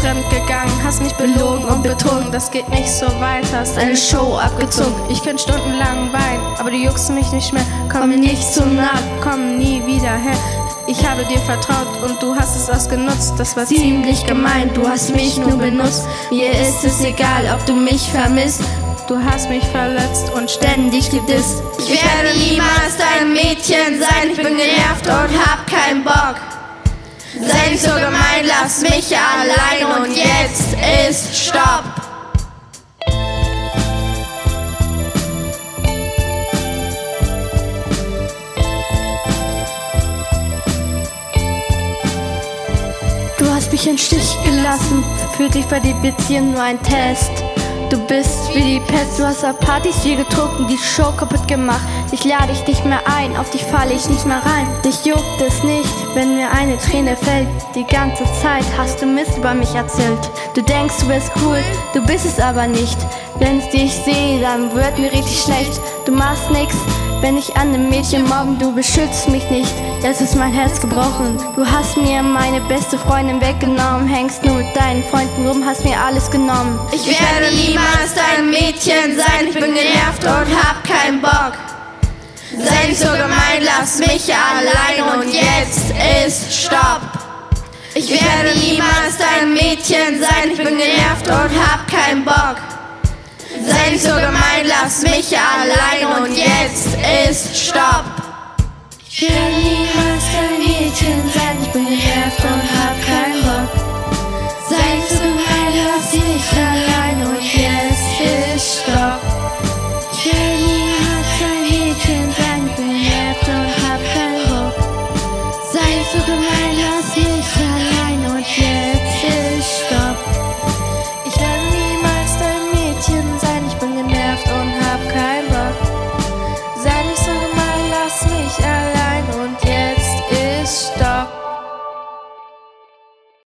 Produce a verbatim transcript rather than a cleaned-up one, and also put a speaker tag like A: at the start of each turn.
A: fremd gegangen, hast mich belogen und betrogen. Das geht nicht so weiter, hast eine Show abgezogen. Ich könnte stundenlang weinen, aber du juckst mich nicht mehr. Komm mir nicht zu nah, komm nie wieder her. Ich habe dir vertraut und du hast es ausgenutzt. Das war ziemlich gemein, du hast mich nur benutzt. Mir ist es egal, ob du mich vermisst. Du hast mich verletzt und ständig gedisst.
B: Ich werde niemals dein Mädchen sein. Ich bin genervt und hab keinen Bock. Sei nicht so gemein, lass mich allein und jetzt ist Stopp.
A: Du hast mich im Stich gelassen, für dich war die Beziehung nur ein Test. Du bist wie die Pest, du hast auf Partys viel getrunken, die Show kaputt gemacht. Ich lade dich nicht mehr ein, auf dich falle ich nicht mehr rein. Dich juckt es nicht, wenn mir eine Träne fällt. Die ganze Zeit hast du Mist über mich erzählt. Du denkst, du bist cool, du bist es aber nicht. Wenn ich dich sehe, dann wird mir richtig schlecht. Du machst nix, wenn ich an einem Mädchen morgen, du beschützt mich nicht. Jetzt ist mein Herz gebrochen. Du hast mir meine beste Freundin weggenommen, hängst nur mit deinen Freunden rum, hast mir alles genommen.
B: Ich werde niemals dein Mädchen sein, ich bin genervt und hab keinen Bock. Sei nicht so gemein, lass mich allein und jetzt ist Stopp. Ich werde niemals dein Mädchen sein, ich bin genervt und hab keinen Bock. Sei nicht so gemein, lass mich allein und jetzt ist Stopp.
A: Ich werde niemals dein Mädchen sein, ich bin genervt und hab keinen Bock. Sei nicht so gemein, lass mich allein und jetzt ist Stopp. Ich werde niemals dein Mädchen sein, ich bin genervt und hab keinen Bock. Sei nicht so gemein, lass mich allein.